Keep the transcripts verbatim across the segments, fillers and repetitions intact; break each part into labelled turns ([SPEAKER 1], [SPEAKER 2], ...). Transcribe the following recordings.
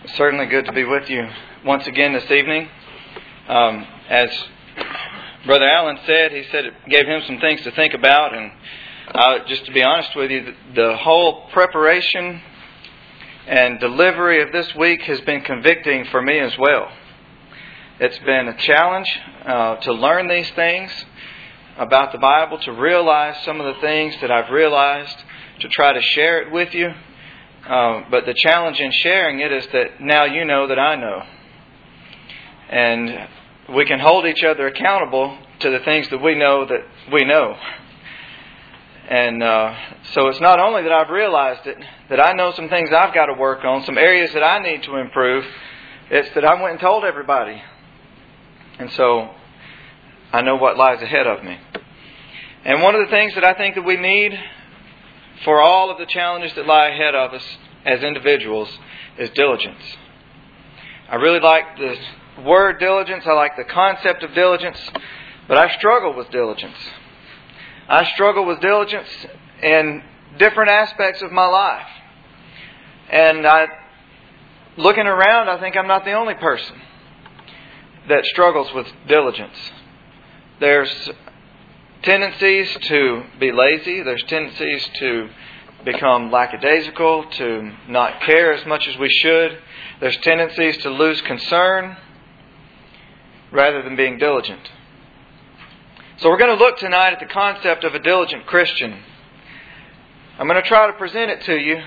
[SPEAKER 1] Certainly good to be with you once again this evening. Um, as Brother Allen said, he said it gave him some things to think about, and uh, just to be honest with you, the, the whole preparation and delivery of this week has been convicting for me as well. It's been a challenge uh, to learn these things about the Bible, to realize some of the things that I've realized, to try to share it with you. Uh, but the challenge in sharing it is that now you know that I know. And we can hold each other accountable to the things that we know that we know. And uh, so it's not only that I've realized it, that I know some things I've got to work on, some areas that I need to improve. It's that I went and told everybody. And so I know what lies ahead of me. And one of the things that I think that we need for all of the challenges that lie ahead of us as individuals is diligence. I really like the word diligence. I like the concept of diligence. But I struggle with diligence. I struggle with diligence in different aspects of my life. And I, looking around, I think I'm not the only person that struggles with diligence. There's tendencies to be lazy. There's tendencies to become lackadaisical, to not care as much as we should. There's tendencies to lose concern rather than being diligent. So we're going to look tonight at the concept of a diligent Christian. I'm going to try to present it to you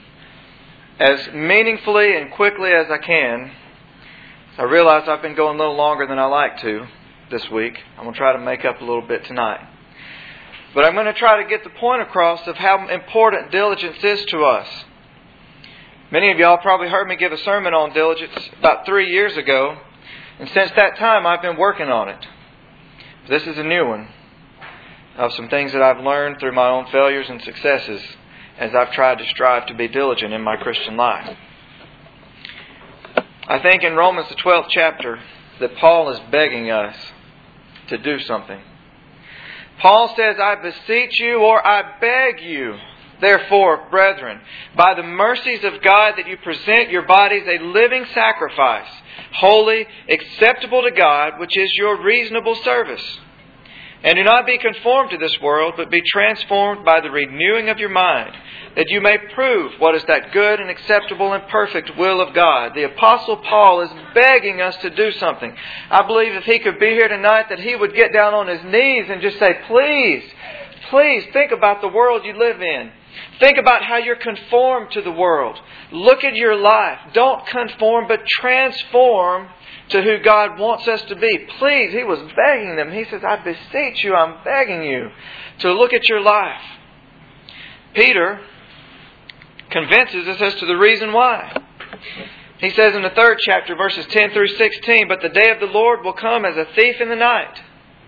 [SPEAKER 1] as meaningfully and quickly as I can. I realize I've been going a little longer than I like to this week. I'm going to try to make up a little bit tonight. But I'm going to try to get the point across of how important diligence is to us. Many of y'all probably heard me give a sermon on diligence about three years ago. And since that time, I've been working on it. This is a new one of some things that I've learned through my own failures and successes as I've tried to strive to be diligent in my Christian life. I think in Romans the twelfth chapter that Paul is begging us to do something. Paul says, I beseech you, or I beg you, therefore, brethren, by the mercies of God, that you present your bodies a living sacrifice, holy, acceptable to God, which is your reasonable service. And do not be conformed to this world, but be transformed by the renewing of your mind, that you may prove what is that good and acceptable and perfect will of God. The Apostle Paul is begging us to do something. I believe if he could be here tonight, that he would get down on his knees and just say, please, please think about the world you live in. Think about how you're conformed to the world. Look at your life. Don't conform, but transform to who God wants us to be. Please, he was begging them. He says, I beseech you, I'm begging you to look at your life. Peter convinces us as to the reason why. He says in the third chapter, verses ten through sixteen, but the day of the Lord will come as a thief in the night,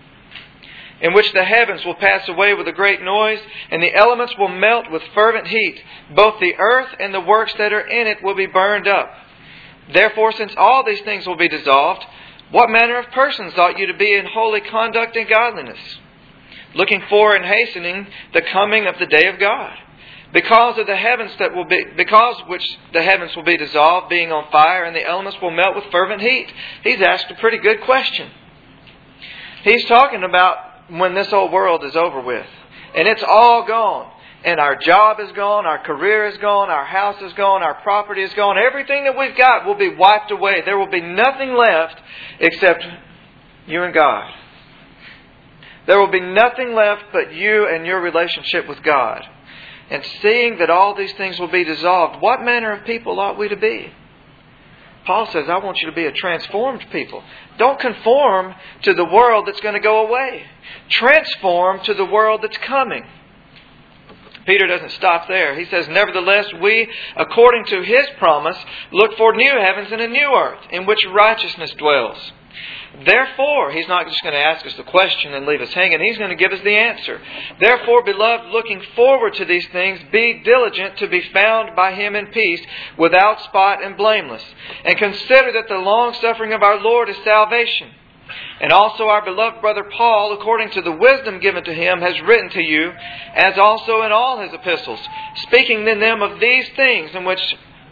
[SPEAKER 1] in which the heavens will pass away with a great noise, and the elements will melt with fervent heat. Both the earth and the works that are in it will be burned up. Therefore, since all these things will be dissolved, what manner of persons ought you to be in holy conduct and godliness, looking for and hastening the coming of the day of God? Because of the heavens that will be, because which the heavens will be dissolved, being on fire, and the elements will melt with fervent heat. He's asked a pretty good question. He's talking about when this old world is over with, and it's all gone. And our job is gone, our career is gone, our house is gone, our property is gone. Everything that we've got will be wiped away. There will be nothing left except you and God. There will be nothing left but you and your relationship with God. And seeing that all these things will be dissolved, what manner of people ought we to be? Paul says, I want you to be a transformed people. Don't conform to the world that's going to go away. Transform to the world that's coming. Peter doesn't stop there. He says, nevertheless, we, according to His promise, look for new heavens and a new earth, in which righteousness dwells. Therefore, He's not just going to ask us the question and leave us hanging. He's going to give us the answer. Therefore, beloved, looking forward to these things, be diligent to be found by Him in peace, without spot and blameless. And consider that the long suffering of our Lord is salvation. And also our beloved brother Paul, according to the wisdom given to him, has written to you, as also in all his epistles, speaking in them of these things, in which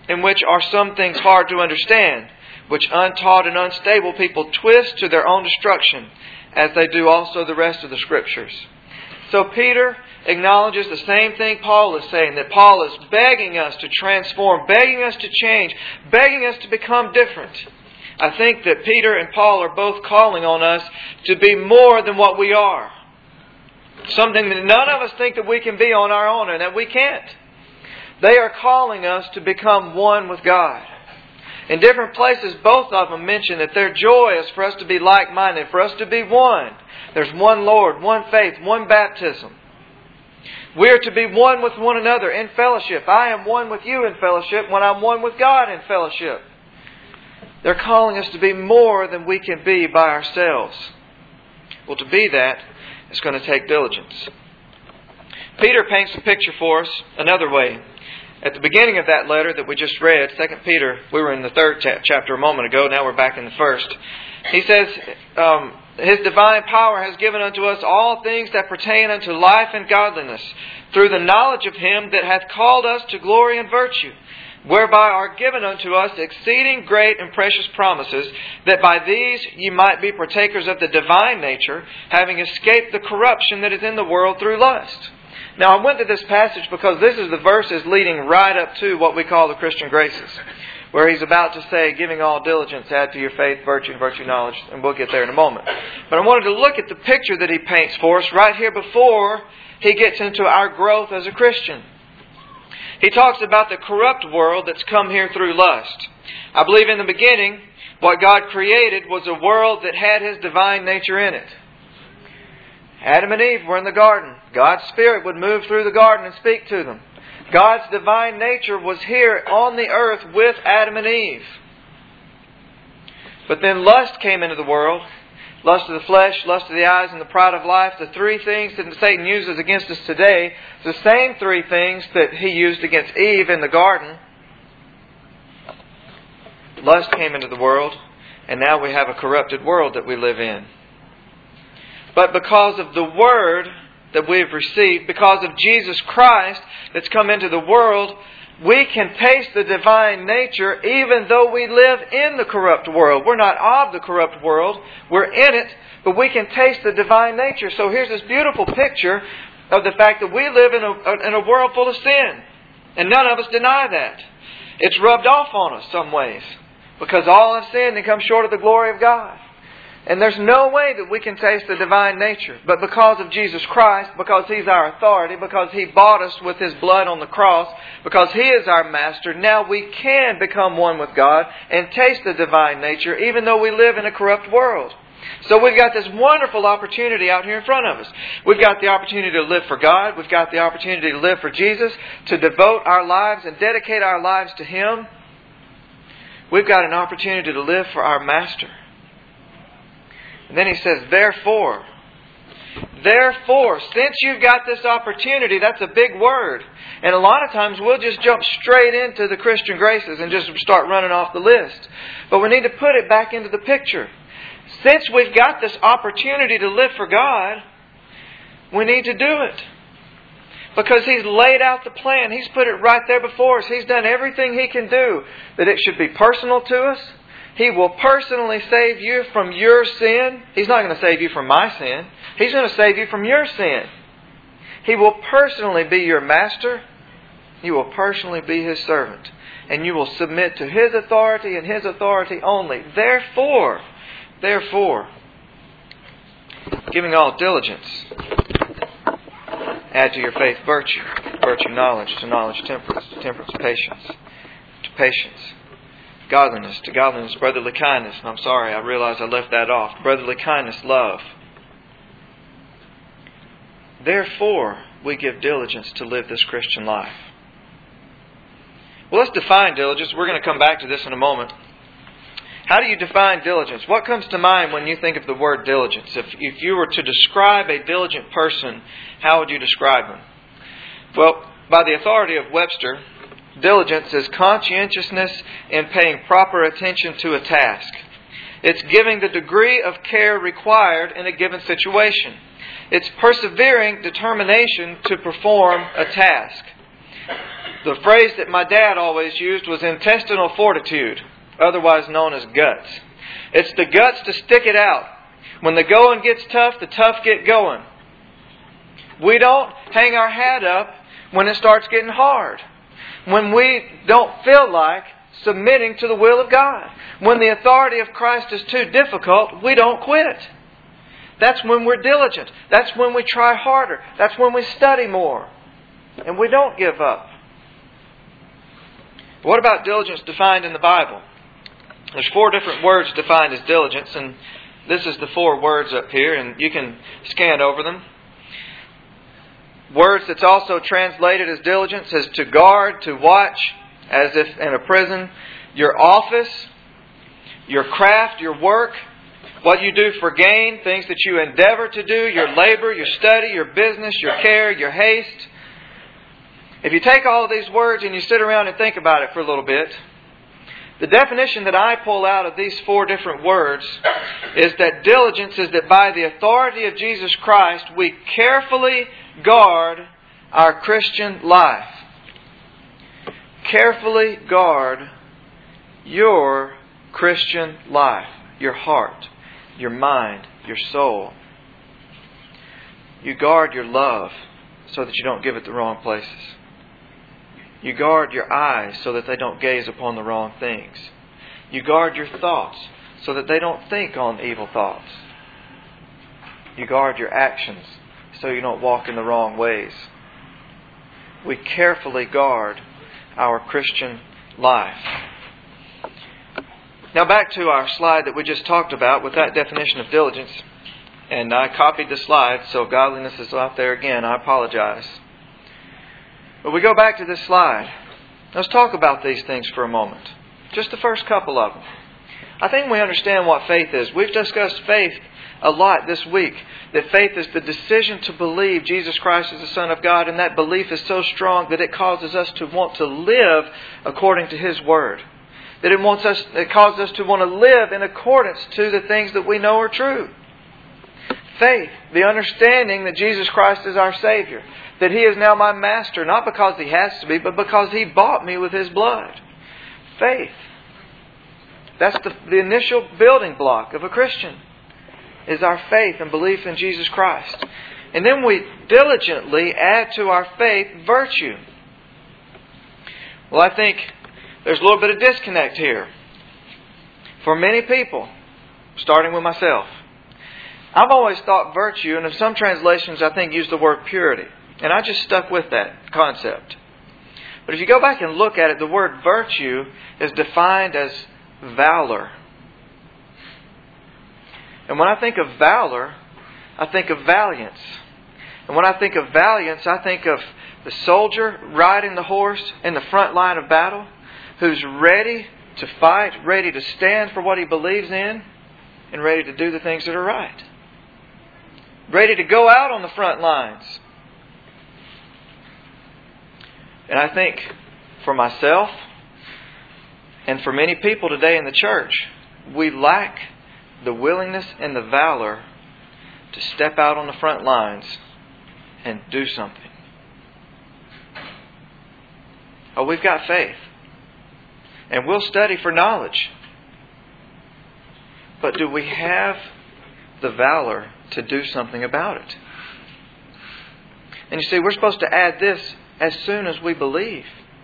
[SPEAKER 1] in which are some things hard to understand, which untaught and unstable people twist to their own destruction, as they do also the rest of the Scriptures. So Peter acknowledges the same thing Paul is saying, that Paul is begging us to transform, begging us to change, begging us to become different. I think that Peter and Paul are both calling on us to be more than what we are. Something that none of us think that we can be on our own, and that we can't. They are calling us to become one with God. In different places, both of them mention that their joy is for us to be like-minded, for us to be one. There's one Lord, one faith, one baptism. We are to be one with one another in fellowship. I am one with you in fellowship when I'm one with God in fellowship. They're calling us to be more than we can be by ourselves. Well, to be that, it's going to take diligence. Peter paints a picture for us another way. At the beginning of that letter that we just read, Second Peter, we were in the third chapter a moment ago, now we're back in the first. He says, um, His divine power has given unto us all things that pertain unto life and godliness, through the knowledge of Him that hath called us to glory and virtue, whereby are given unto us exceeding great and precious promises, that by these ye might be partakers of the divine nature, having escaped the corruption that is in the world through lust. Now, I went to this passage because this is the verses leading right up to what we call the Christian graces, where he's about to say, giving all diligence, add to your faith, virtue, and virtue knowledge, and we'll get there in a moment. But I wanted to look at the picture that he paints for us right here before he gets into our growth as a Christian. He talks about the corrupt world that's come here through lust. I believe in the beginning, what God created was a world that had His divine nature in it. Adam and Eve were in the garden. God's Spirit would move through the garden and speak to them. God's divine nature was here on the earth with Adam and Eve. But then lust came into the world. Lust of the flesh, lust of the eyes, and the pride of life. The three things that Satan uses against us today. The same three things that he used against Eve in the garden. Lust came into the world. And now we have a corrupted world that we live in. But because of the Word that we've received, because of Jesus Christ that's come into the world, we can taste the divine nature even though we live in the corrupt world. We're not of the corrupt world. We're in it, but we can taste the divine nature. So here's this beautiful picture of the fact that we live in a, in a world full of sin. And none of us deny that. It's rubbed off on us some ways. Because all have sinned and come short of the glory of God. And there's no way that we can taste the divine nature. But because of Jesus Christ, because He's our authority, because He bought us with His blood on the cross, because He is our Master, now we can become one with God and taste the divine nature, even though we live in a corrupt world. So we've got this wonderful opportunity out here in front of us. We've got the opportunity to live for God. We've got the opportunity to live for Jesus, to devote our lives and dedicate our lives to Him. We've got an opportunity to live for our Master. And then he says, therefore, therefore, since you've got this opportunity, that's a big word. And a lot of times we'll just jump straight into the Christian graces and just start running off the list. But we need to put it back into the picture. Since we've got this opportunity to live for God, we need to do it. Because He's laid out the plan. He's put it right there before us. He's done everything He can do. That it should be personal to us. He will personally save you from your sin. He's not going to save you from my sin. He's going to save you from your sin. He will personally be your master. You will personally be His servant. And you will submit to His authority and His authority only. Therefore, therefore, giving all diligence, add to your faith virtue, virtue knowledge, to knowledge temperance, to temperance patience, to patience godliness, to godliness brotherly kindness. And I'm sorry, I realize I left that off. Brotherly kindness, love. Therefore, we give diligence to live this Christian life. Well, let's define diligence. We're going to come back to this in a moment. How do you define diligence? What comes to mind when you think of the word diligence? If, if you were to describe a diligent person, how would you describe them? Well, by the authority of Webster, diligence is conscientiousness in paying proper attention to a task. It's giving the degree of care required in a given situation. It's persevering determination to perform a task. The phrase that my dad always used was intestinal fortitude, otherwise known as guts. It's the guts to stick it out. When the going gets tough, the tough get going. We don't hang our hat up when it starts getting hard. When we don't feel like submitting to the will of God. When the authority of Christ is too difficult, we don't quit. That's when we're diligent. That's when we try harder. That's when we study more. And we don't give up. What about diligence defined in the Bible? There's four different words defined as diligence, and this is the four words up here, and you can scan over them. Words that's also translated as diligence is to guard, to watch, as if in a prison. Your office, your craft, your work, what you do for gain, things that you endeavor to do, your labor, your study, your business, your care, your haste. If you take all of these words and you sit around and think about it for a little bit, the definition that I pull out of these four different words is that diligence is that by the authority of Jesus Christ, we carefully guard our Christian life. Carefully guard your Christian life, your heart, your mind, your soul. You guard your love so that you don't give it the wrong places. You guard your eyes so that they don't gaze upon the wrong things. You guard your thoughts so that they don't think on evil thoughts. You guard your actions so you don't walk in the wrong ways. We carefully guard our Christian life. Now back to our slide that we just talked about with that definition of diligence. And I copied the slide, so godliness is out there again. I apologize. But we go back to this slide. Let's talk about these things for a moment. Just the first couple of them. I think we understand what faith is. We've discussed faith a lot this week. That faith is the decision to believe Jesus Christ is the Son of God. And that belief is so strong that it causes us to want to live according to His Word. That it wants us, it causes us to want to live in accordance to the things that we know are true. Faith, the understanding that Jesus Christ is our Savior. That He is now my Master, not because He has to be, but because He bought me with His blood. Faith. That's the, the initial building block of a Christian. Is our faith and belief in Jesus Christ. And then we diligently add to our faith virtue. Well, I think there's a little bit of disconnect here. For many people, starting with myself, I've always thought virtue, and in some translations I think use the word purity. And I just stuck with that concept. But if you go back and look at it, the word virtue is defined as valor. And when I think of valor, I think of valiance. And when I think of valiance, I think of the soldier riding the horse in the front line of battle, who's ready to fight, ready to stand for what he believes in, and ready to do the things that are right. Ready to go out on the front lines. And I think for myself and for many people today in the church, we lack the willingness and the valor to step out on the front lines and do something. Oh, we've got faith. And we'll study for knowledge. But do we have the valor to do something about it? And you see, we're supposed to add this as soon as we believe.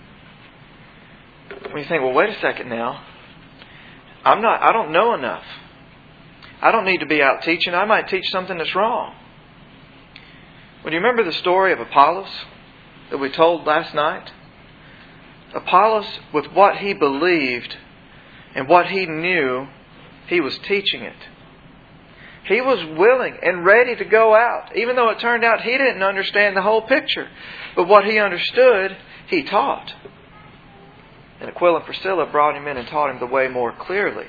[SPEAKER 1] When you think, well, wait a second now. I'm not, I don't know enough. I don't need to be out teaching. I might teach something that's wrong. Well, do you remember the story of Apollos that we told last night? Apollos, with what he believed and what he knew, he was teaching it. He was willing and ready to go out, even though it turned out he didn't understand the whole picture. But what he understood, he taught. And Aquila and Priscilla brought him in and taught him the way more clearly.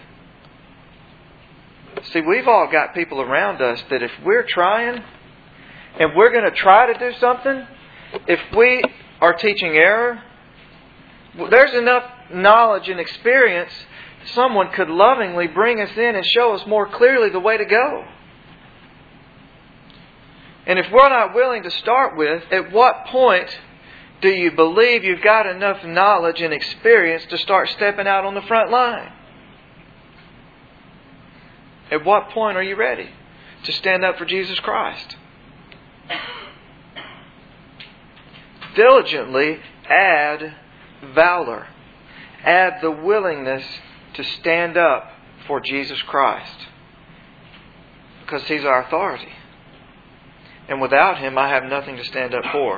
[SPEAKER 1] See, we've all got people around us that if we're trying and we're going to try to do something, if we are teaching error, there's enough knowledge and experience someone could lovingly bring us in and show us more clearly the way to go. And if we're not willing to start with, at what point Do you believe you've got enough knowledge and experience to start stepping out on the front line? At what point are you ready to stand up for Jesus Christ? Diligently add valor. Add the willingness to stand up for Jesus Christ. Because He's our authority. And without Him, I have nothing to stand up for.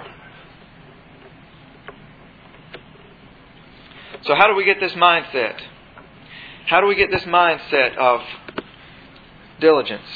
[SPEAKER 1] So how do we get this mindset? How do we get this mindset of diligence?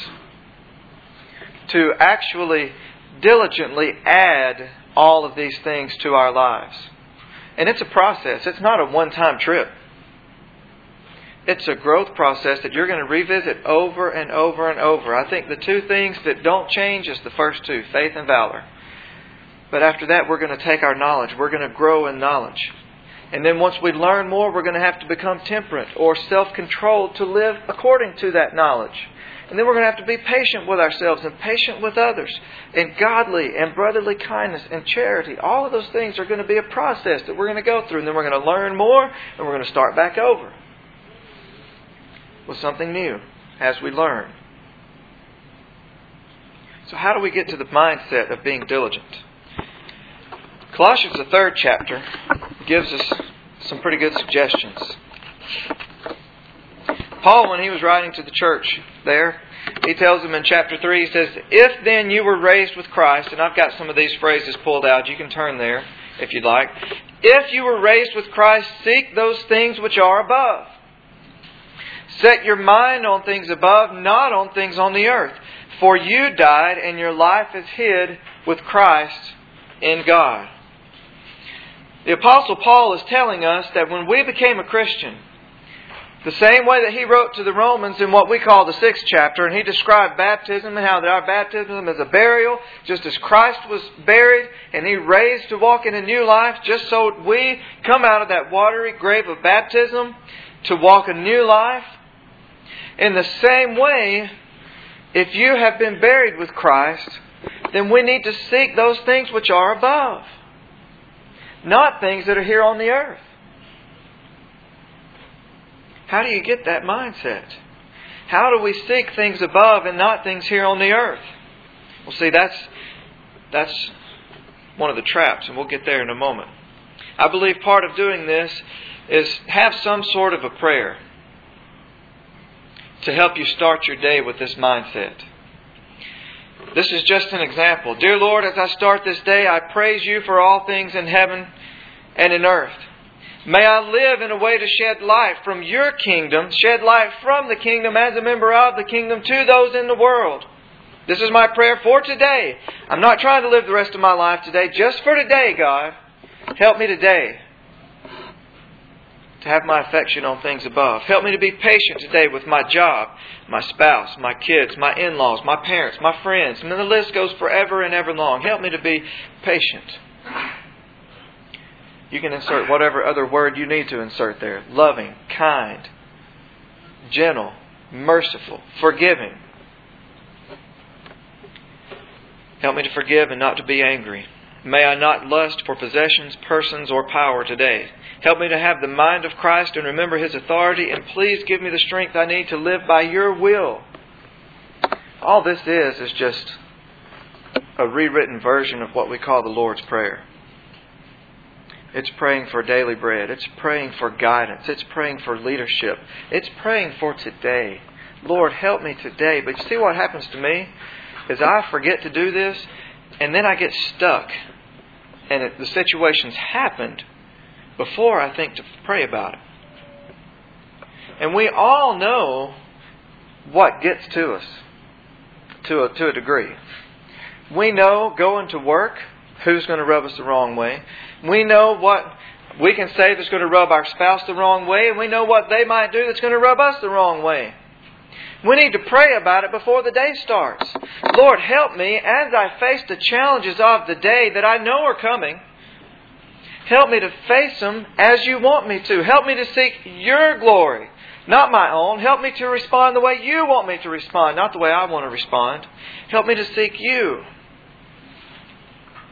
[SPEAKER 1] To actually diligently add all of these things to our lives. And it's a process. It's not a one-time trip. It's a growth process that you're going to revisit over and over and over. I think the two things that don't change is the first two, faith and valor. But after that, we're going to take our knowledge. We're going to grow in knowledge. And then once we learn more, we're going to have to become temperate or self-controlled to live according to that knowledge. And then we're going to have to be patient with ourselves and patient with others. And godly and brotherly kindness and charity. All of those things are going to be a process that we're going to go through. And then we're going to learn more and we're going to start back over with something new as we learn. So how do we get to the mindset of being diligent? Colossians, the third chapter, gives us some pretty good suggestions. Paul, when he was writing to the church there, he tells them in chapter three, he says, "If then you were raised with Christ," and I've got some of these phrases pulled out. You can turn there if you'd like. "If you were raised with Christ, seek those things which are above. Set your mind on things above, not on things on the earth. For you died, and your life is hid with Christ in God." The Apostle Paul is telling us that when we became a Christian, the same way that he wrote to the Romans in what we call the sixth chapter, and he described baptism and how that our baptism is a burial, just as Christ was buried and He raised to walk in a new life, just so we come out of that watery grave of baptism to walk a new life. In the same way, if you have been buried with Christ, then we need to seek those things which are above, not things that are here on the earth. How do you get that mindset? How do we seek things above and not things here on the earth? Well, see, that's that's one of the traps, and we'll get there in a moment. I believe part of doing this is have some sort of a prayer to help you start your day with this mindset. This is just an example. Dear Lord, as I start this day, I praise You for all things in heaven and in earth. May I live in a way to shed light from Your kingdom, shed light from the kingdom as a member of the kingdom to those in the world. This is my prayer for today. I'm not trying to live the rest of my life today, just for today, God. Help me today to have my affection on things above. Help me to be patient today with my job, my spouse, my kids, my in-laws, my parents, my friends. And then the list goes forever and ever long. Help me to be patient. You can insert whatever other word you need to insert there. Loving, kind, gentle, merciful, forgiving. Help me to forgive and not to be angry. May I not lust for possessions, persons, or power today. Help me to have the mind of Christ and remember His authority. And please give me the strength I need to live by Your will. All this is is just a rewritten version of what we call the Lord's Prayer. It's praying for daily bread. It's praying for guidance. It's praying for leadership. It's praying for today. Lord, help me today. But you see what happens to me? Is I forget to do this, and then I get stuck. And it, the situation's happened before I think to pray about it. And we all know what gets to us to a, to a degree. We know going to work who's going to rub us the wrong way. We know what we can say that's going to rub our spouse the wrong way. And we know what they might do that's going to rub us the wrong way. We need to pray about it before the day starts. Lord, help me as I face the challenges of the day that I know are coming. Help me to face them as You want me to. Help me to seek Your glory, not my own. Help me to respond the way You want me to respond, not the way I want to respond. Help me to seek You.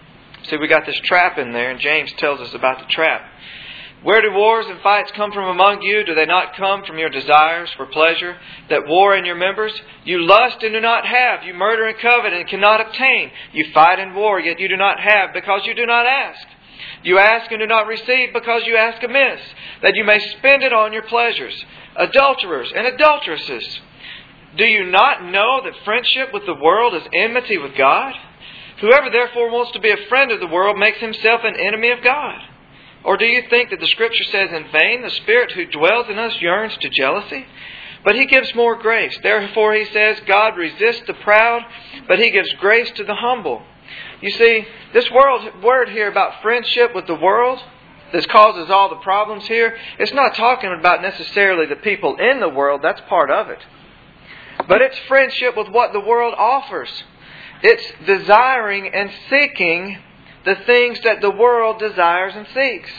[SPEAKER 1] See, we got this trap in there, and James tells us about the trap. Where do wars and fights come from among you? Do they not come from your desires for pleasure that war in your members? You lust and do not have. You murder and covet and cannot obtain. You fight and war, yet you do not have, because you do not ask. You ask and do not receive, because you ask amiss, that you may spend it on your pleasures. Adulterers and adulteresses, do you not know that friendship with the world is enmity with God? Whoever therefore wants to be a friend of the world makes himself an enemy of God. Or do you think that the Scripture says in vain, the Spirit who dwells in us yearns to jealousy? But He gives more grace. Therefore He says, God resists the proud, but He gives grace to the humble. You see, this world, word here about friendship with the world that causes all the problems here, it's not talking about necessarily the people in the world. That's part of it. But it's friendship with what the world offers. It's desiring and seeking the things that the world desires and seeks.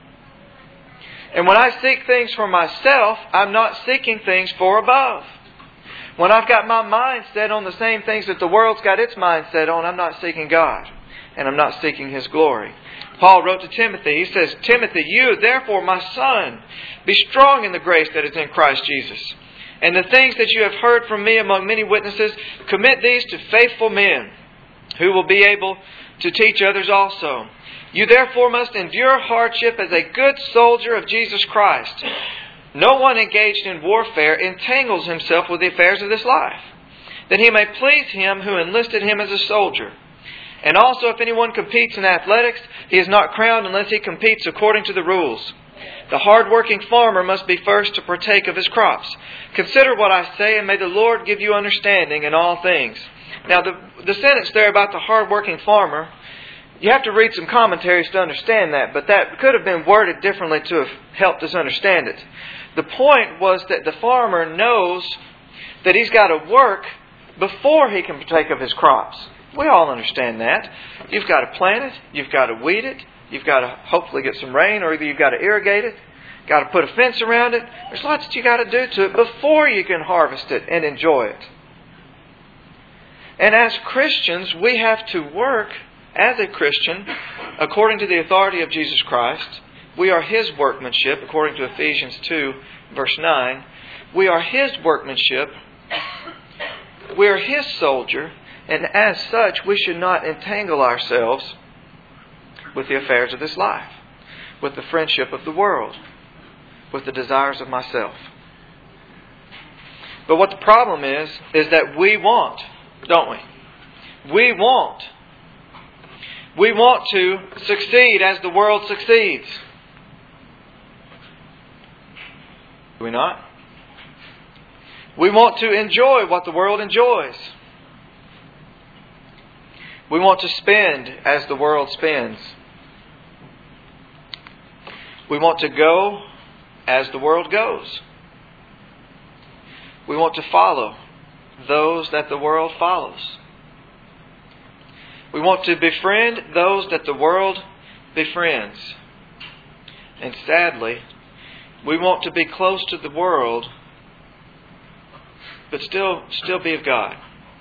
[SPEAKER 1] And when I seek things for myself, I'm not seeking things for above. When I've got my mind set on the same things that the world's got its mind set on, I'm not seeking God. And I'm not seeking His glory. Paul wrote to Timothy, he says, Timothy, you, therefore, my son, be strong in the grace that is in Christ Jesus. And the things that you have heard from me among many witnesses, commit these to faithful men, who will be able to teach others also. You therefore must endure hardship as a good soldier of Jesus Christ. No one engaged in warfare entangles himself with the affairs of this life, that he may please Him who enlisted him as a soldier. And also if anyone competes in athletics, he is not crowned unless he competes according to the rules. The hard-working farmer must be first to partake of his crops. Consider what I say, and may the Lord give you understanding in all things. Now, the, the sentence there about the hard-working farmer, you have to read some commentaries to understand that, but that could have been worded differently to have helped us understand it. The point was that the farmer knows that he's got to work before he can partake of his crops. We all understand that. You've got to plant it, you've got to weed it, you've got to hopefully get some rain, or either you've got to irrigate it, got to put a fence around it. There's lots that you got to do to it before you can harvest it and enjoy it. And as Christians, we have to work as a Christian according to the authority of Jesus Christ. We are His workmanship, according to Ephesians two, verse nine. We are His workmanship. We are His soldier. And as such, we should not entangle ourselves with the affairs of this life, with the friendship of the world, with the desires of myself. But what the problem is, is that we want, don't we? We want. We want to succeed as the world succeeds. Do we not? We want to enjoy what the world enjoys. We want to spend as the world spends. We want to go as the world goes. We want to follow those that the world follows. We want to befriend those that the world befriends. And sadly, we want to be close to the world, but still, still be of God.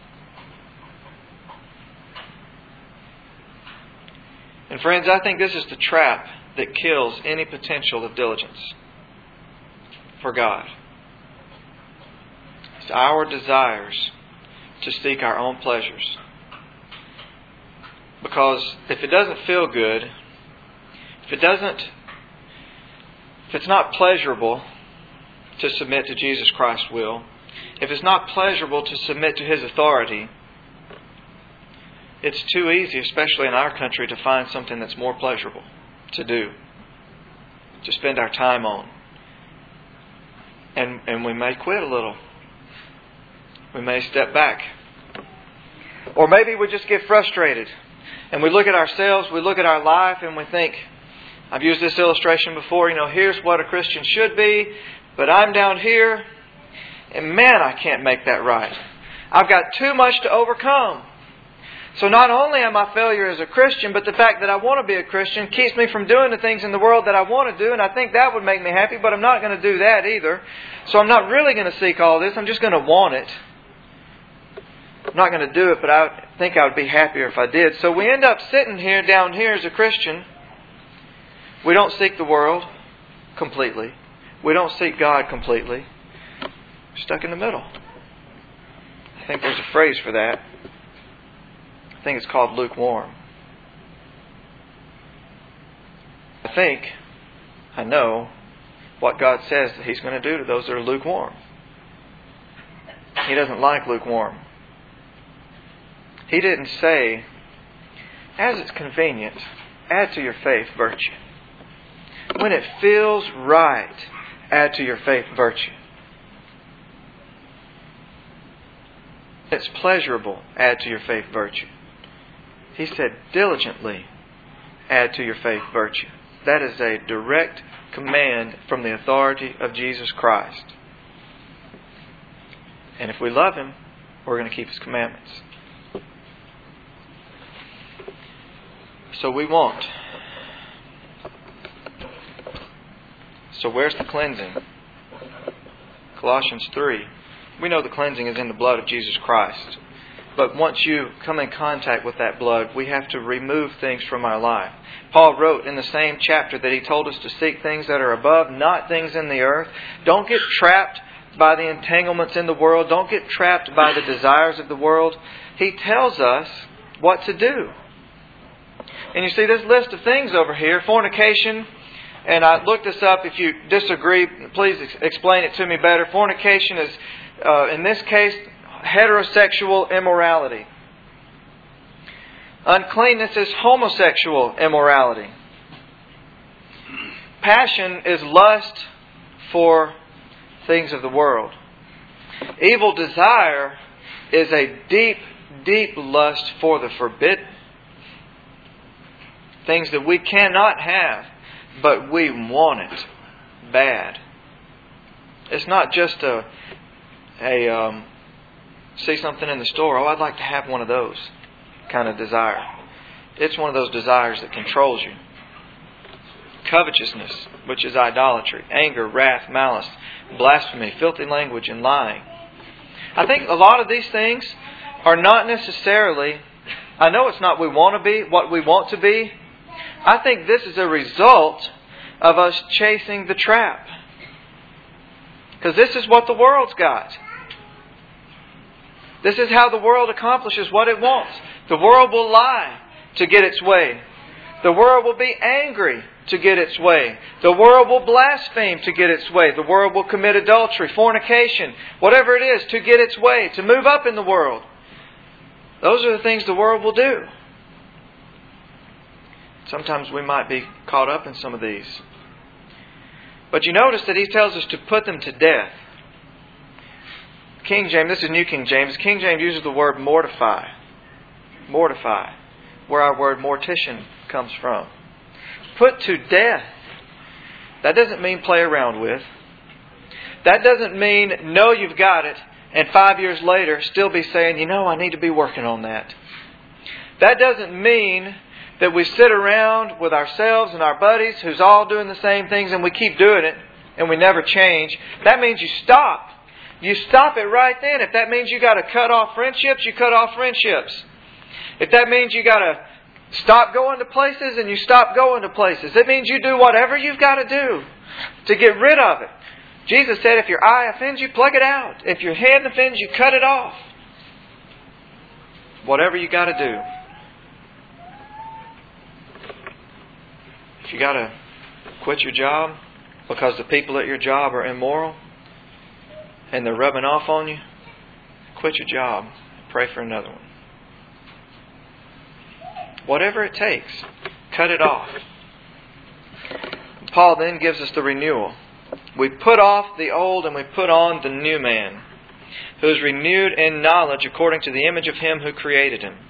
[SPEAKER 1] And friends, I think this is the trap that kills any potential of diligence for God. It's our desires to seek our own pleasures. Because if it doesn't feel good, if it doesn't, if it's not pleasurable to submit to Jesus Christ's will, if it's not pleasurable to submit to His authority, it's too easy, especially in our country, to find something that's more pleasurable to do, to spend our time on. And, and we may quit a little. We may step back. Or maybe we just get frustrated. And we look at ourselves, we look at our life, and we think, I've used this illustration before, you know, here's what a Christian should be, but I'm down here, and man, I can't make that right. I've got too much to overcome. So not only am I a failure as a Christian, but the fact that I want to be a Christian keeps me from doing the things in the world that I want to do, and I think that would make me happy, but I'm not going to do that either. So I'm not really going to seek all this, I'm just going to want it. I'm not going to do it, but I think I would be happier if I did. So we end up sitting here, down here as a Christian. We don't seek the world completely. We don't seek God completely. We're stuck in the middle. I think there's a phrase for that. I think it's called lukewarm. I think, I know, what God says that He's going to do to those that are lukewarm. He doesn't like lukewarm. He didn't say, as it's convenient, add to your faith virtue. When it feels right, add to your faith virtue. When it's pleasurable, add to your faith virtue. He said, diligently add to your faith virtue. That is a direct command from the authority of Jesus Christ. And if we love Him, we're going to keep His commandments. So we won't. So where's the cleansing? Colossians three. We know the cleansing is in the blood of Jesus Christ. But once you come in contact with that blood, we have to remove things from our life. Paul wrote in the same chapter that he told us to seek things that are above, not things in the earth. Don't get trapped by the entanglements in the world. Don't get trapped by the desires of the world. He tells us what to do. And you see this list of things over here, fornication, and I looked this up. If you disagree, please ex- explain it to me better. Fornication is, uh, in this case, heterosexual immorality. Uncleanness is homosexual immorality. Passion is lust for things of the world. Evil desire is a deep, deep lust for the forbidden. Things that we cannot have, but we want it bad. It's not just a, a um, see something in the store, oh, I'd like to have one of those kind of desire. It's one of those desires that controls you. Covetousness, which is idolatry, anger, wrath, malice, blasphemy, filthy language, and lying. I think a lot of these things are not necessarily, I know it's not we want to be, what we want to be. I think this is a result of us chasing the trap. Because this is what the world's got. This is how the world accomplishes what it wants. The world will lie to get its way. The world will be angry to get its way. The world will blaspheme to get its way. The world will commit adultery, fornication, whatever it is, to get its way, to move up in the world. Those are the things the world will do. Sometimes we might be caught up in some of these. But you notice that he tells us to put them to death. King James, this is New King James. King James uses the word mortify. Mortify. Where our word mortician comes from. Put to death. That doesn't mean play around with. That doesn't mean know you've got it and five years later still be saying, you know, I need to be working on that. That doesn't mean that we sit around with ourselves and our buddies who's all doing the same things and we keep doing it and we never change. That means you stop. You stop it right then. If that means you got to cut off friendships, you cut off friendships. If that means you got to stop going to places and you stop going to places. It means you do whatever you've got to do to get rid of it. Jesus said if your eye offends you, plug it out. If your hand offends you, cut it off. Whatever you got to do. If you got to quit your job because the people at your job are immoral and they're rubbing off on you, quit your job. Pray for another one. Whatever it takes, cut it off. Paul then gives us the renewal. We put off the old and we put on the new man, who is renewed in knowledge according to the image of Him who created him.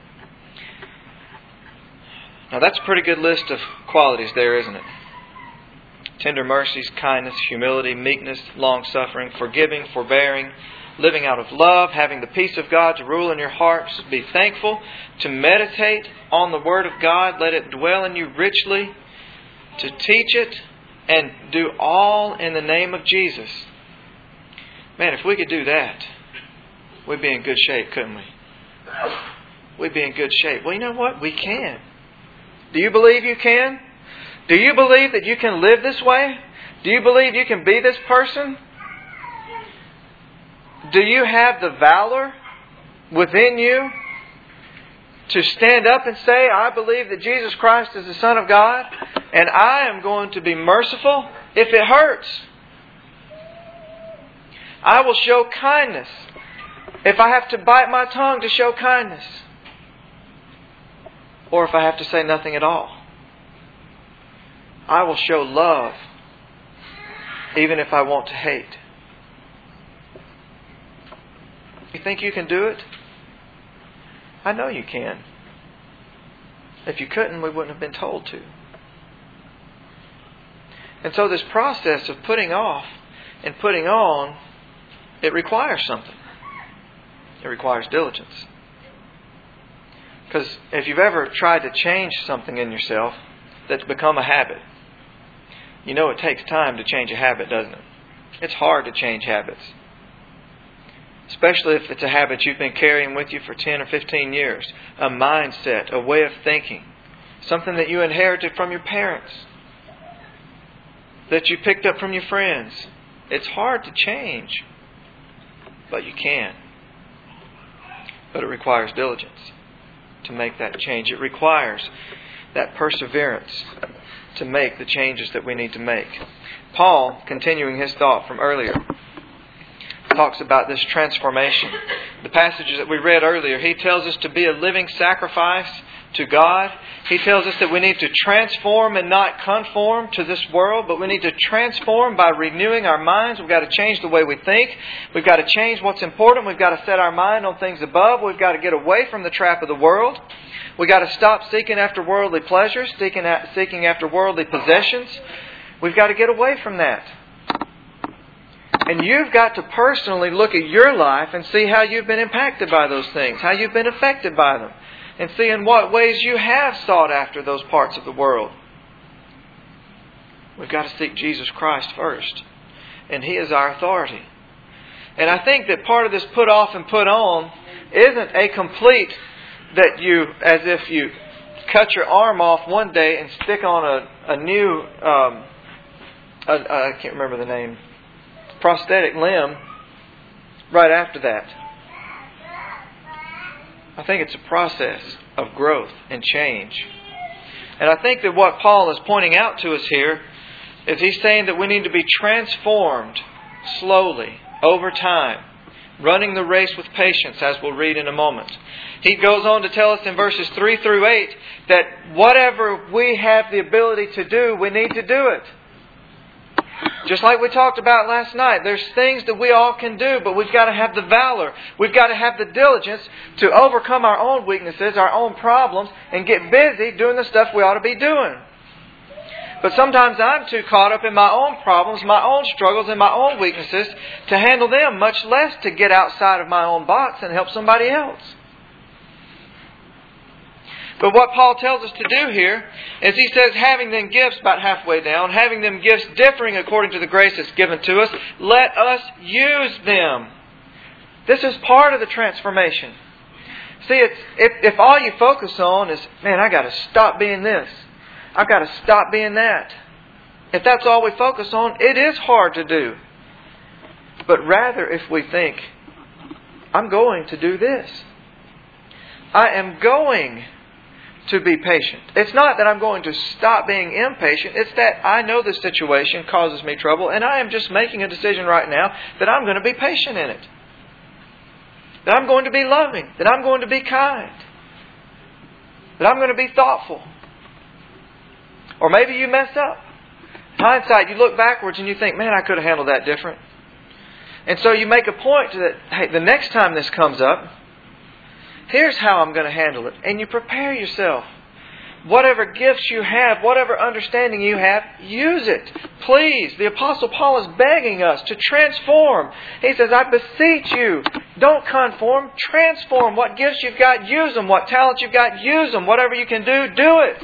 [SPEAKER 1] Now that's a pretty good list of qualities there, isn't it? Tender mercies, kindness, humility, meekness, long-suffering, forgiving, forbearing, living out of love, having the peace of God to rule in your hearts. Be thankful, to meditate on the Word of God. Let it dwell in you richly, to teach it, and do all in the name of Jesus. Man, if we could do that, we'd be in good shape, couldn't we? we'd be in good shape. Well, you know what? We can. Do you believe you can? Do you believe that you can live this way? Do you believe you can be this person? Do you have the valor within you to stand up and say, I believe that Jesus Christ is the Son of God, and I am going to be merciful if it hurts. I will show kindness if I have to bite my tongue to show kindness, or if I have to say nothing at all. I will show love even if I want to hate. You think you can do it? I know you can. If you couldn't, we wouldn't have been told to. And so this process of putting off and putting on, it requires something. It requires diligence. Because if you've ever tried to change something in yourself that's become a habit, you know it takes time to change a habit, doesn't it? It's hard to change habits. Especially if it's a habit you've been carrying with you for ten or fifteen years. A mindset, a way of thinking. Something that you inherited from your parents. That you picked up from your friends. It's hard to change. But you can. But it requires diligence to make that change. It requires that perseverance to make the changes that we need to make. Paul, continuing his thought from earlier, talks about this transformation. The passages that we read earlier, he tells us to be a living sacrifice to God. He tells us that we need to transform and not conform to this world, but we need to transform by renewing our minds. We've got to change the way we think. We've got to change what's important. We've got to set our mind on things above. We've got to get away from the trap of the world. We've got to stop seeking after worldly pleasures, seeking seeking after worldly possessions. We've got to get away from that. And you've got to personally look at your life and see how you've been impacted by those things, how you've been affected by them, and see in what ways you have sought after those parts of the world. We've got to seek Jesus Christ first. And He is our authority. And I think that part of this put off and put on isn't a complete that you, as if you cut your arm off one day and stick on a, a new, um, a, I can't remember the name, prosthetic limb right after that. I think it's a process of growth and change. And I think that what Paul is pointing out to us here is he's saying that we need to be transformed slowly, over time, running the race with patience, as we'll read in a moment. He goes on to tell us in verses three through eight that whatever we have the ability to do, we need to do it. Just like we talked about last night, there's things that we all can do, but we've got to have the valor. We've got to have the diligence to overcome our own weaknesses, our own problems, and get busy doing the stuff we ought to be doing. But sometimes I'm too caught up in my own problems, my own struggles, and my own weaknesses to handle them, much less to get outside of my own box and help somebody else. But what Paul tells us to do here is he says, having them gifts, about halfway down, having them gifts differing according to the grace that's given to us, let us use them. This is part of the transformation. See, it's, if, if all you focus on is, man, I got to stop being this. I've got to stop being that. If that's all we focus on, it is hard to do. But rather, if we think, I'm going to do this. I am going to be patient. It's not that I'm going to stop being impatient. It's that I know this situation causes me trouble, and I am just making a decision right now that I'm going to be patient in it. That I'm going to be loving. That I'm going to be kind. That I'm going to be thoughtful. Or maybe you mess up. In hindsight, you look backwards and you think, man, I could have handled that different. And so you make a point that, hey, the next time this comes up, here's how I'm going to handle it. And you prepare yourself. Whatever gifts you have, whatever understanding you have, use it. Please. The Apostle Paul is begging us to transform. He says, I beseech you, don't conform, transform. What gifts you've got, use them. What talents you've got, use them. Whatever you can do, do it.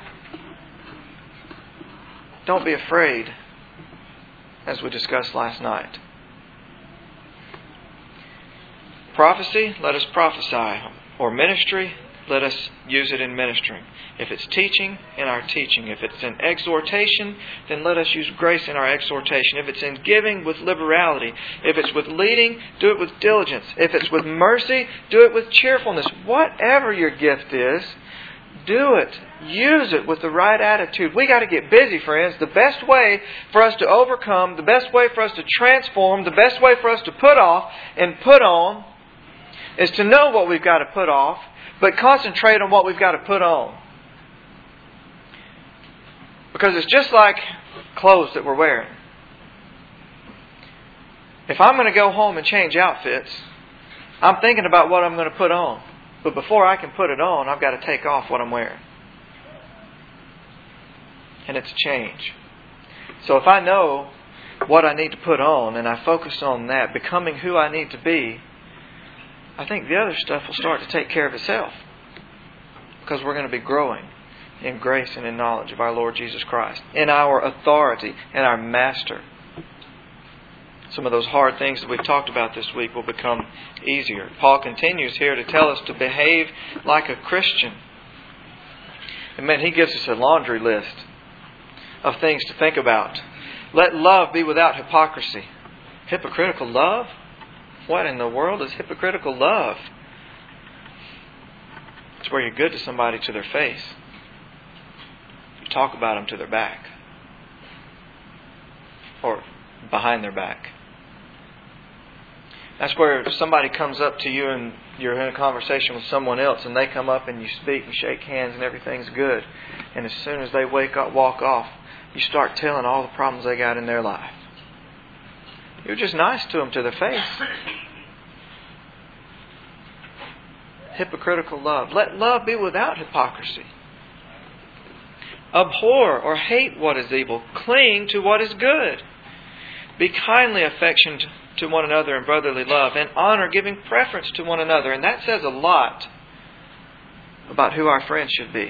[SPEAKER 1] Don't be afraid, as we discussed last night. Prophecy, let us prophesy. or ministry, let us use it in ministering. If it's teaching, in our teaching. If it's in exhortation, then let us use grace in our exhortation. If it's in giving, with liberality. If it's with leading, do it with diligence. If it's with mercy, do it with cheerfulness. Whatever your gift is, do it. Use it with the right attitude. We got to get busy, friends. The best way for us to overcome, the best way for us to transform, the best way for us to put off and put on is to know what we've got to put off, but concentrate on what we've got to put on. Because it's just like clothes that we're wearing. If I'm going to go home and change outfits, I'm thinking about what I'm going to put on. But before I can put it on, I've got to take off what I'm wearing. And it's a change. So if I know what I need to put on and I focus on that, becoming who I need to be, I think the other stuff will start to take care of itself. Because we're going to be growing in grace and in knowledge of our Lord Jesus Christ, in our authority and our Master. Some of those hard things that we've talked about this week will become easier. Paul continues here to tell us to behave like a Christian. And man, he gives us a laundry list of things to think about. Let love be without hypocrisy. Hypocritical love? What in the world is hypocritical love? It's where you're good to somebody to their face. You talk about them to their back. Or behind their back. That's where if somebody comes up to you and you're in a conversation with someone else and they come up and you speak and shake hands and everything's good. And as soon as they wake up, walk off, you start telling all the problems they got in their life. You're just nice to them to their face. Hypocritical love. Let love be without hypocrisy. Abhor or hate what is evil. Cling to what is good. Be kindly affectioned to one another in brotherly love, and honor, giving preference to one another. And that says a lot about who our friends should be.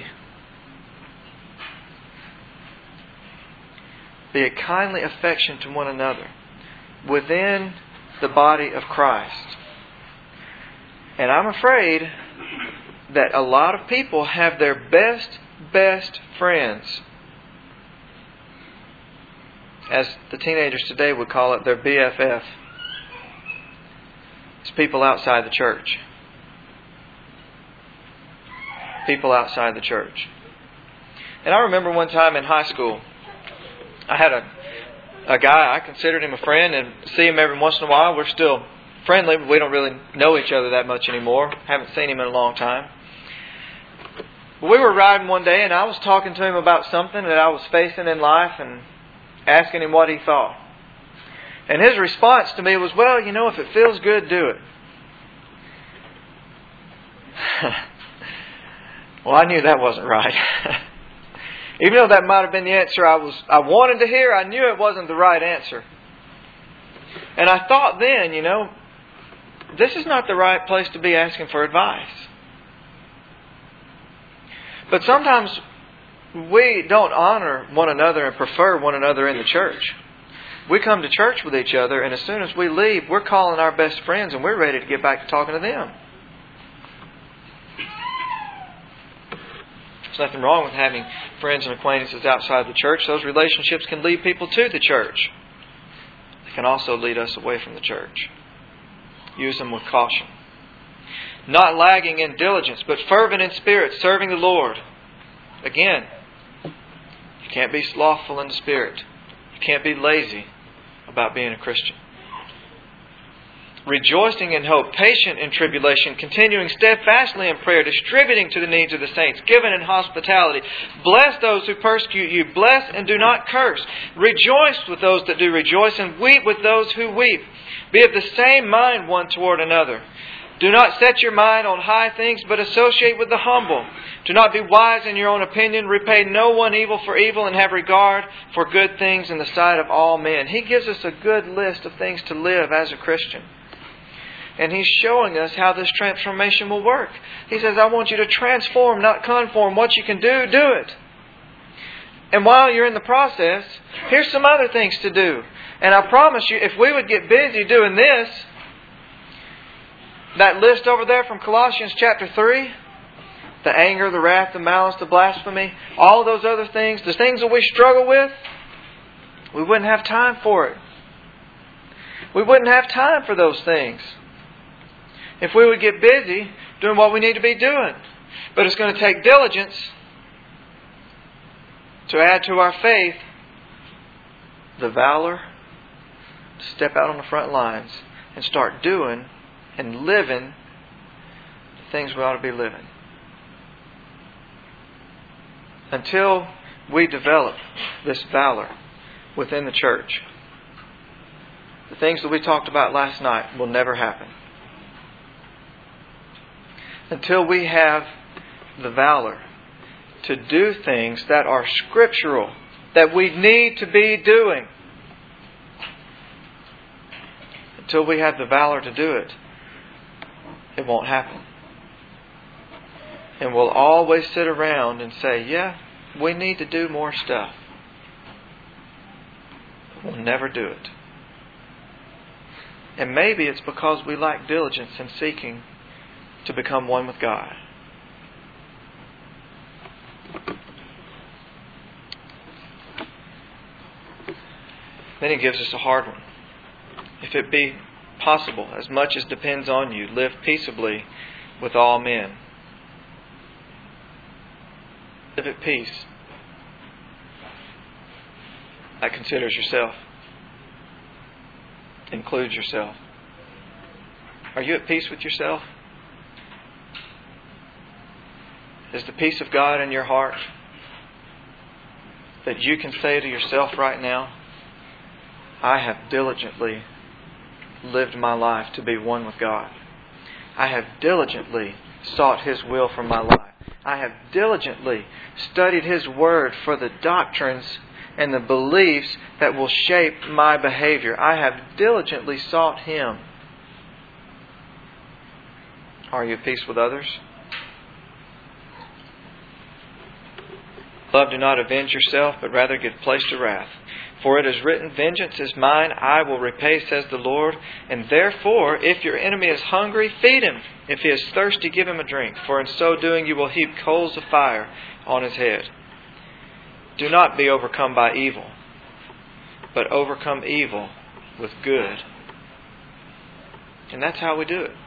[SPEAKER 1] Be a kindly affection to one another within the body of Christ. And I'm afraid that a lot of people have their best, best friends, as the teenagers today would call it, their B F F. It's people outside the church. People outside the church. And I remember one time in high school, I had a a guy, I considered him a friend, and see him every once in a while. We're still friendly, but we don't really know each other that much anymore. Haven't seen him in a long time. But we were riding one day, and I was talking to him about something that I was facing in life and asking him what he thought. And his response to me was, well, you know, if it feels good, do it. Well, I knew that wasn't right. Even though that might have been the answer I was I wanted to hear, I knew it wasn't the right answer. And I thought then, you know, this is not the right place to be asking for advice. But sometimes we don't honor one another and prefer one another in the church. We come to church with each other, and as soon as we leave, we're calling our best friends and we're ready to get back to talking to them. There's nothing wrong with having friends and acquaintances outside the church. Those relationships can lead people to the church. They can also lead us away from the church. Use them with caution. Not lagging in diligence, but fervent in spirit, serving the Lord. Again, you can't be slothful in the spirit. You can't be lazy about being a Christian. Rejoicing in hope, patient in tribulation, continuing steadfastly in prayer, distributing to the needs of the saints, giving in hospitality. Bless those who persecute you. Bless and do not curse. Rejoice with those that do rejoice, and weep with those who weep. Be of the same mind one toward another. Do not set your mind on high things, but associate with the humble. Do not be wise in your own opinion. Repay no one evil for evil, and have regard for good things in the sight of all men. He gives us a good list of things to live as a Christian. And He's showing us how this transformation will work. He says, I want you to transform, not conform. What you can do, do it. And while you're in the process, here's some other things to do. And I promise you, if we would get busy doing this, That list over there from Colossians chapter three, the anger, the wrath, the malice, the blasphemy, all of those other things, the things that we struggle with, we wouldn't have time for it. We wouldn't have time for those things if we would get busy doing what we need to be doing. But it's going to take diligence to add to our faith the valor to step out on the front lines and start doing and living the things we ought to be living. Until we develop this valor within the church, the things that we talked about last night will never happen. Until we have the valor to do things that are scriptural, that we need to be doing. Until we have the valor to do it, it won't happen. And we'll always sit around and say, yeah, we need to do more stuff. We'll never do it. And maybe it's because we lack diligence in seeking to become one with God. Then He gives us a hard one. If it be possible, as much as depends on you, live peaceably with all men. Live at peace. That considers yourself. Includes yourself. Are you at peace with yourself? Is the peace of God in your heart that you can say to yourself right now, I have diligently lived my life to be one with God. I have diligently sought His will for my life. I have diligently studied His Word for the doctrines and the beliefs that will shape my behavior. I have diligently sought Him. Are you at peace with others? Love, do not avenge yourself, but rather give place to wrath. For it is written, vengeance is mine, I will repay, says the Lord. And therefore, if your enemy is hungry, feed him. If he is thirsty, give him a drink. For in so doing you will heap coals of fire on his head. Do not be overcome by evil, but overcome evil with good. And that's how we do it.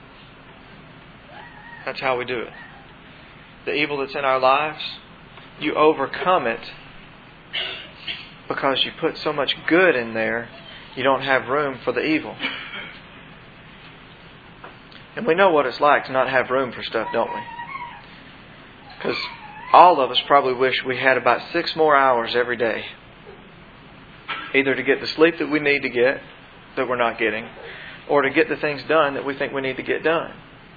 [SPEAKER 1] That's how we do it. The evil that's in our lives, you overcome it because you put so much good in there, you don't have room for the evil. And we know what it's like to not have room for stuff, don't we? Because all of us probably wish we had about six more hours every day. Either to get the sleep that we need to get, that we're not getting, or to get the things done that we think we need to get done.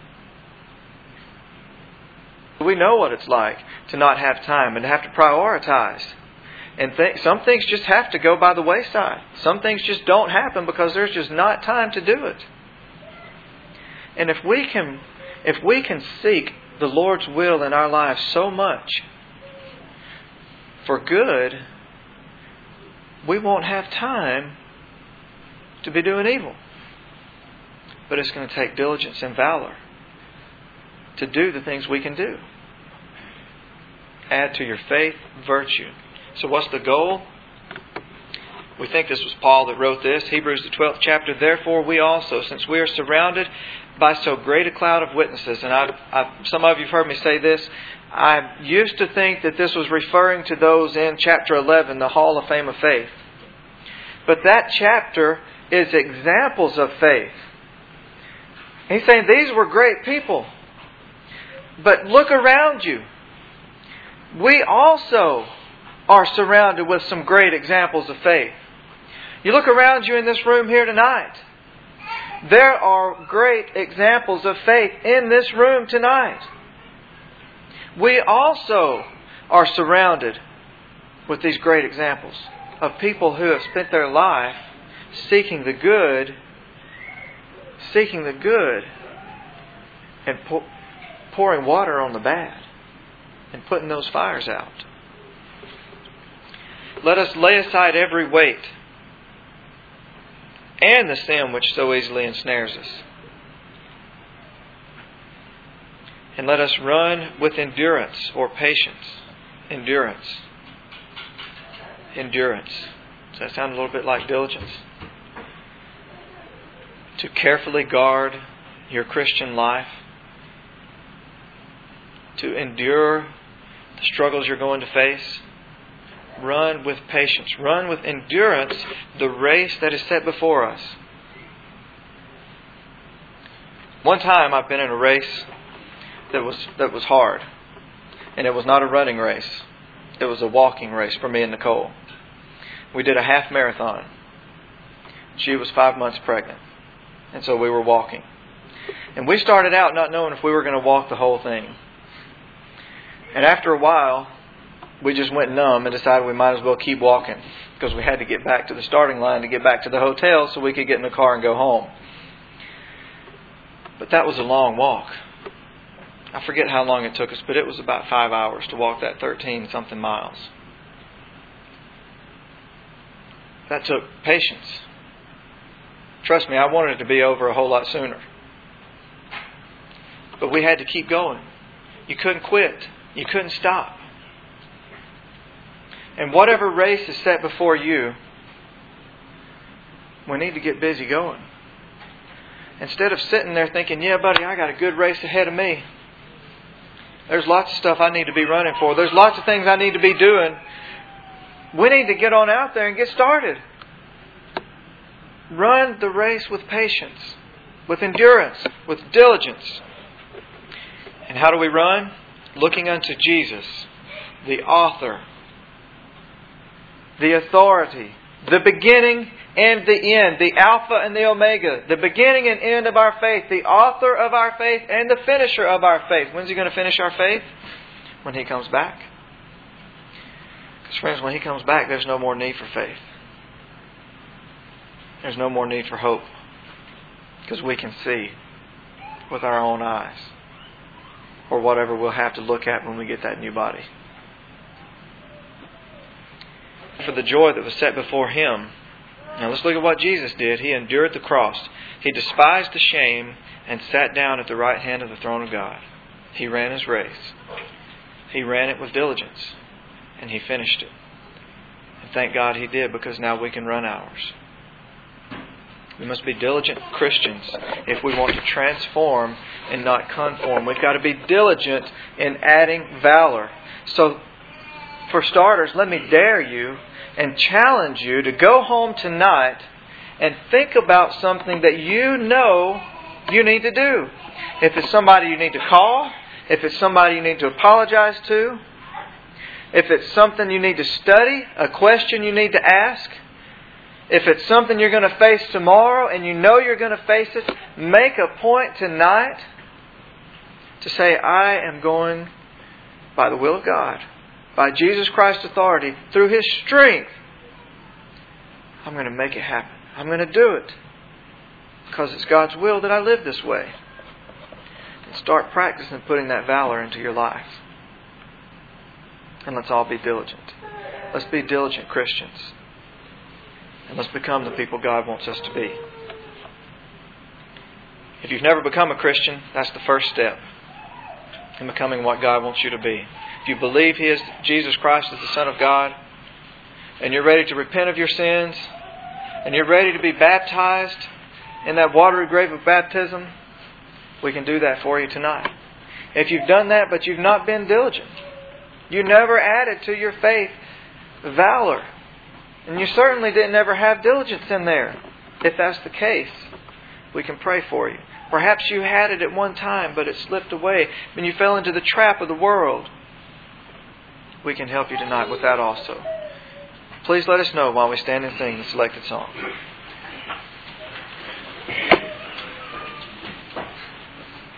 [SPEAKER 1] We know what it's like to not have time and to have to prioritize. And th- some things just have to go by the wayside. Some things just don't happen because there's just not time to do it. And if we can, if we can seek the Lord's will in our lives so much for good, we won't have time to be doing evil. But it's going to take diligence and valor to do the things we can do. Add to your faith virtue. So what's the goal? We think this was Paul that wrote this. Hebrews the twelfth chapter. Therefore we also, since we are surrounded by so great a cloud of witnesses. And I, I, some of you have heard me say this. I used to think that this was referring to those in chapter eleven, the Hall of Fame of Faith. But that chapter is examples of faith. He's saying these were great people. But look around you. We also are surrounded with some great examples of faith. You look around you in this room here tonight. There are great examples of faith in this room tonight. We also are surrounded with these great examples of people who have spent their life seeking the good, seeking the good, and pour, pouring water on the bad, and putting those fires out. Let us lay aside every weight and the sin which so easily ensnares us. And let us run with endurance or patience. Endurance. Endurance. Does that sound a little bit like diligence? To carefully guard your Christian life. To endure the struggles you're going to face. Run with patience. Run with endurance the race that is set before us. One time I've been in a race that was that was hard. And it was not a running race. It was a walking race for me and Nicole. We did a half marathon. She was five months pregnant. And so we were walking. And we started out not knowing if we were going to walk the whole thing. And after a while, we just went numb and decided we might as well keep walking. Because we had to get back to the starting line to get back to the hotel so we could get in the car and go home. But that was a long walk. I forget how long it took us, but it was about five hours to walk that thirteen something miles. That took patience. Trust me, I wanted it to be over a whole lot sooner. But we had to keep going. You couldn't quit. You couldn't stop. And whatever race is set before you, we need to get busy going. Instead of sitting there thinking, yeah, buddy, I got a good race ahead of me. There's lots of stuff I need to be running for. There's lots of things I need to be doing. We need to get on out there and get started. Run the race with patience, with endurance, with diligence. And how do we run? Looking unto Jesus, the author, the authority, the beginning and the end, the Alpha and the Omega, the beginning and end of our faith, the author of our faith and the finisher of our faith. When's He going to finish our faith? When He comes back. Because friends, when He comes back, there's no more need for faith. There's no more need for hope. Because we can see with our own eyes. Or whatever we'll have to look at when we get that new body. For the joy that was set before Him. Now let's look at what Jesus did. He endured the cross. He despised the shame and sat down at the right hand of the throne of God. He ran His race. He ran it with diligence. And He finished it. And thank God He did, because now we can run ours. We must be diligent Christians if we want to transform and not conform. We've got to be diligent in adding valor. So, for starters, let me dare you and challenge you to go home tonight and think about something that you know you need to do. If it's somebody you need to call, if it's somebody you need to apologize to, if it's something you need to study, a question you need to ask, if it's something you're going to face tomorrow and you know you're going to face it, make a point tonight to say, I am going by the will of God, by Jesus Christ's authority, through His strength. I'm going to make it happen. I'm going to do it. Because it's God's will that I live this way. And start practicing putting that valor into your life. And let's all be diligent. Let's be diligent Christians. And let's become the people God wants us to be. If you've never become a Christian, that's the first step in becoming what God wants you to be. If you believe He is Jesus Christ is the Son of God, and you're ready to repent of your sins, and you're ready to be baptized in that watery grave of baptism, we can do that for you tonight. If you've done that but you've not been diligent, you never added to your faith valor, and you certainly didn't ever have diligence in there. If that's the case, we can pray for you. Perhaps you had it at one time, but it slipped away, and you fell into the trap of the world. We can help you tonight with that also. Please let us know while we stand and sing the selected song.